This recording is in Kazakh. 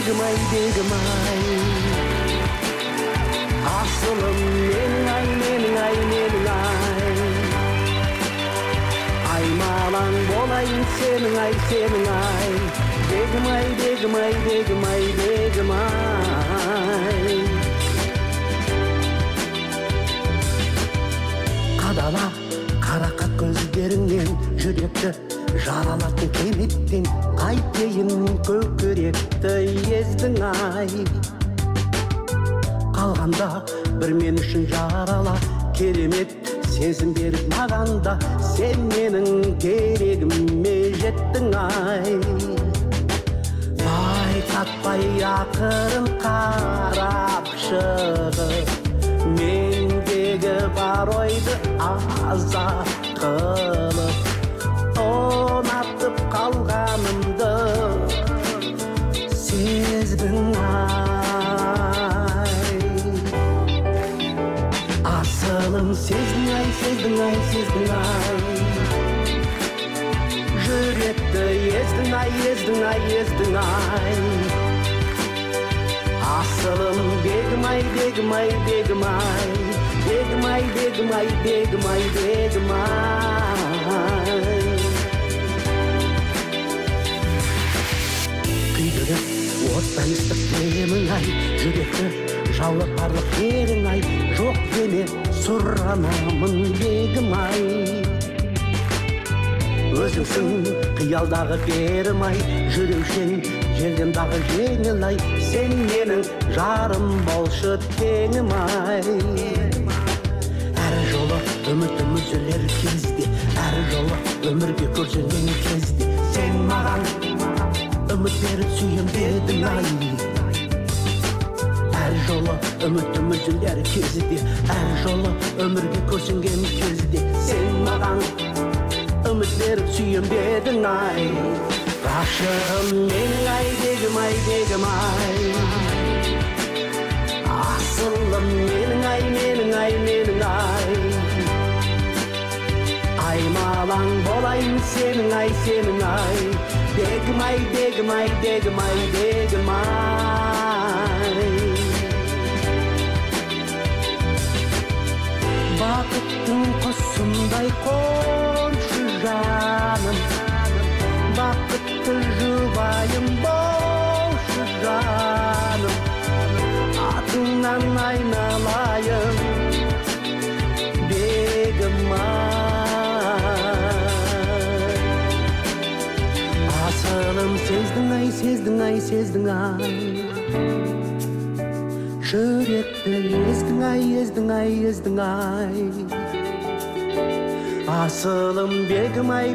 бегім ай асылым менің ай менің ай менің ай аймалаң болайын сенің ай бегім ай бегім ай бегім ай бегім ай қадала қарақат көздеріңнен жүректі жаралатын кеметтен қайтейін көкіректі ездің ай қалғанда бір мен үшін жарала керемет сезім беріп мағанда сен менің керегіме жеттің ай байқатпай ақырын қарап шығып мендегі бар ойды азат қылып ұнатып қалғанымды сездің ай асылым сездің ай жүректі ездің ай асылым бегім ай күйдіріп оттай ыстық демің ай жүректі жаулап барлық ерің ай жоқ деме сұранамын бегім ай өзіңсің қиялдағы берім ай жүреушен желден дағы жеңіл ай сен менің жарым болшы теңім ай әр жолы үмітім үзілер кезде әр жолы өмірге көрсенген кезде сен маған үміт беріп сүйем дедің ай әр жолы үмітім үзілер кезде әр жолы өмірге көрсенген кезде сен маған үміт беріп сүйем дедің ай ғашығым менің ай бегім ай асылым менің ай аймалаң болайын сенің ай бегім ай бақыттың құсындай қоншы жаным бақытты жұбайым болшы жаным атыңнан айналайын бегім ай асылым сездің ай жүректі ездің ай асылым бегім ай